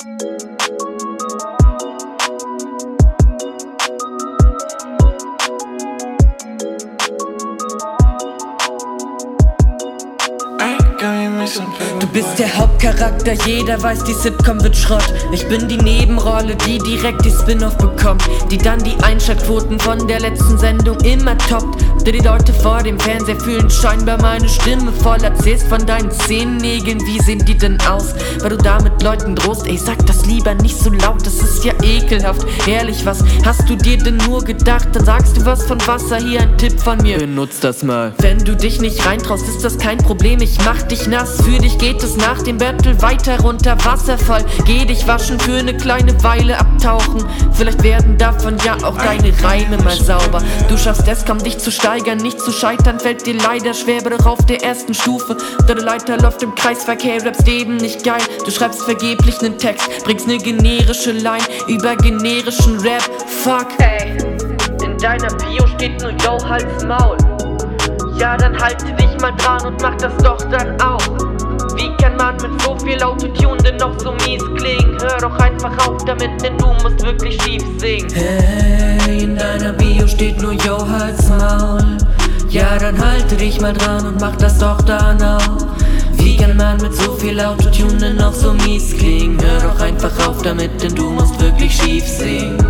Du bist der Hauptcharakter, jeder weiß, die Sitcom wird Schrott. Ich bin die Nebenrolle, die direkt die Spin-off bekommt, die dann die Einschaltquoten von der letzten Sendung immer toppt. Die Leute vor dem Fernseher fühlen scheinbar meine Stimme voll. Erzählst von deinen Zehennägeln, wie sehen die denn aus? Weil du damit Leuten drohst, ey, sag das lieber nicht so laut, das ist ja ekelhaft. Ehrlich, was hast du dir denn nur gedacht? Dann sagst du was von Wasser, hier ein Tipp von mir, benutz das mal. Wenn du dich nicht reintraust, ist das kein Problem, ich mach dich nass. Für dich geht es nach dem Battle weiter runter Wasserfall. Geh dich waschen, für ne kleine Weile abtauchen. Vielleicht werden davon ja auch deine Reime mal sauber. Du schaffst es kaum, dich zu steigern, nicht zu scheitern fällt dir leider schwer, aber doch auf der ersten Stufe. Deine Leiter läuft im Kreisverkehr, rappst eben nicht geil. Du schreibst vergeblich nen Text, bringst ne generische Line über generischen Rap. Fuck, ey, in deiner Bio steht nur yo, halt's Maul. Ja, dann halte dich mal dran und mach das doch dann auch. Wie kann man mit so viel Autotune denn noch so mies klingen? Hör doch einfach auf damit, denn du musst wirklich schief singen. Hey, in deiner Bio steht nur yo, halt's Maul. Ja, dann halte dich mal dran und mach das doch dann auch. Wie kann man mit so viel Autotune denn noch so mies klingen? Hör doch einfach auf damit, denn du musst wirklich schief singen.